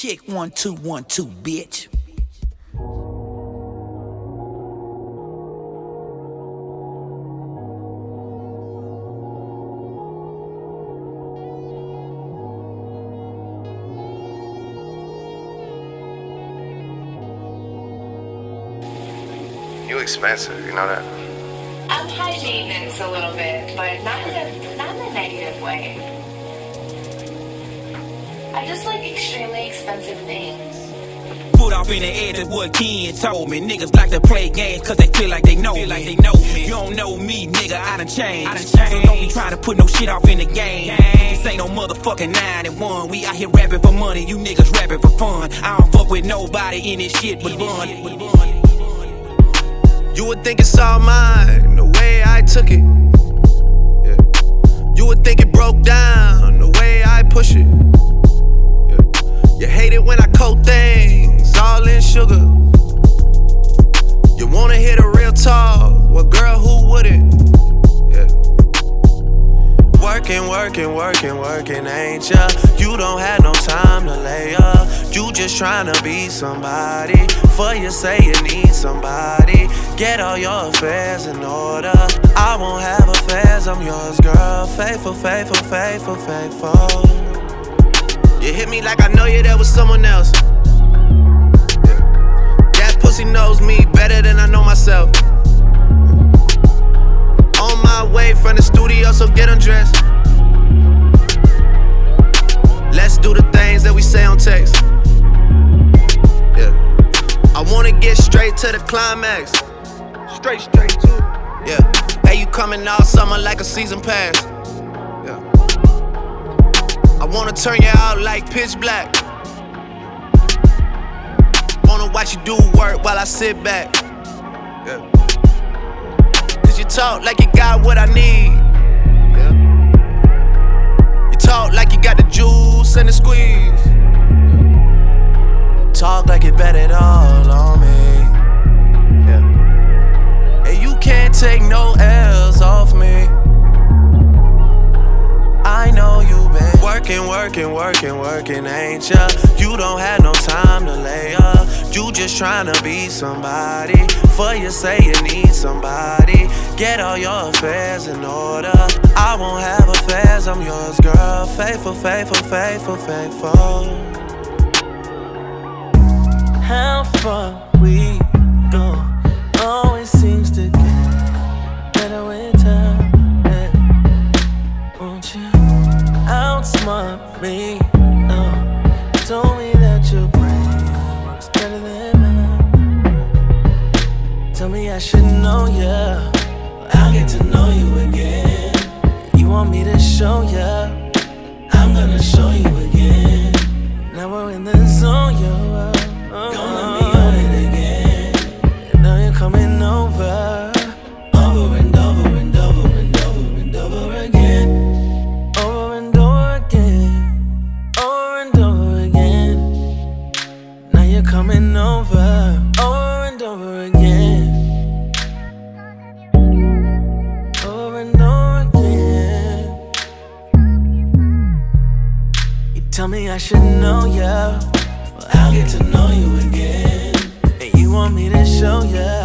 Check 1 2 1 2, bitch. You expensive, you know that? I'm high maintenance a little bit, but not in a negative way. I just like extremely expensive things. Put off in the air, that's what Ken told me. Niggas like to play games cause they feel like they know me. You don't know me, nigga, I done changed. So don't be trying to put no shit off in the game. This ain't no motherfucking 91. We out here rapping for money, you niggas rapping for fun. I don't fuck with nobody in this shit but Bun. You would think it's all mine, the way I took it. Yeah. You would think it broke down, the way I push it. Yeah. You hate it when I coat things, all in sugar. You wanna hear the real talk, well girl, who wouldn't? Yeah. Working, ain't ya? You don't have no time to lay up. You just tryna be somebody. For you say you need somebody. Get all your affairs in order. I won't have affairs, I'm yours, girl. Faithful. You hit me like I know you, there was someone else. Yeah. That pussy knows me better than I know myself. On my way from the studio, so get undressed. Let's do the things that we say on text. Yeah. I wanna get straight to the climax. Straight to it. Yeah. Hey, you coming all summer like a season pass. Yeah. I wanna turn you out like pitch black. Wanna watch you do work while I sit back. Yeah. Cause you talk like you got what I need. Yeah. You talk like you got the juice and the squeeze. Yeah. Talk like you bet it all on me. Yeah. And you can't take no L's off me. I know you been working, ain't ya? You don't have no time to lay up. You just tryna be somebody. For you say you need somebody. Get all your affairs in order. I won't have affairs, I'm yours, girl. Faithful. How far we go always seems to get better with time. Yeah. Won't you outsmart me? No, you told me that your brain works better than mine. Tell me I should know ya. I'll get to know you again. You want me to show ya? I'm gonna show you again. Now we're in the zone, yo. Don't let me on it again. And now you're coming over. Over and over and over and over and over again. Over and over again. Over and over again. Now you're coming over. Over and over again. Over and over again. You tell me I should know ya. I'll get to know you again. And you want me to show ya.